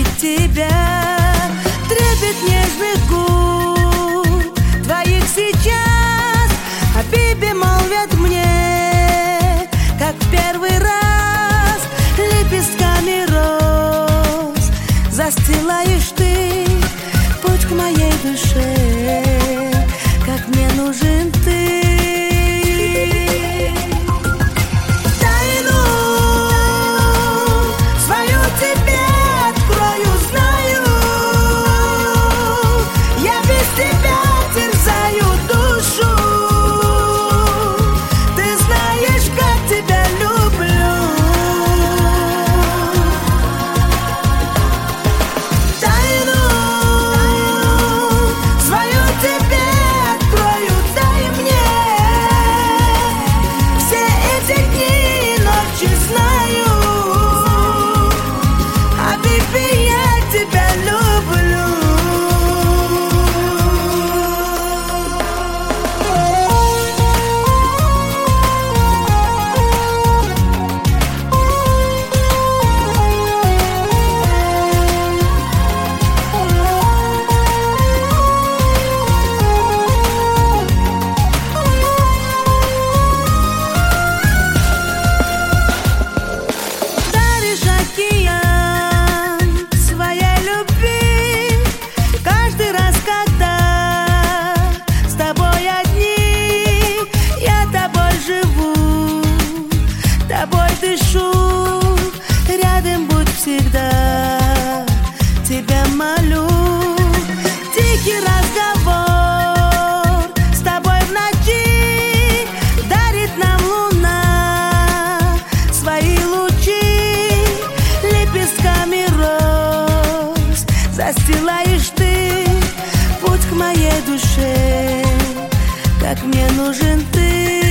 любить тебя. Трепет нежных губ твоих сейчас, Хабиби молвят мне, как в первый раз. Лепестками роз застилаешь ты путь к моей душе, как мне нужен ты. Тобой дышу, рядом будь всегда, тебя молю. Тихий разговор с тобой в ночи дарит нам луна свои лучи. Лепестками роз застилаешь ты путь к моей душе, как мне нужен ты.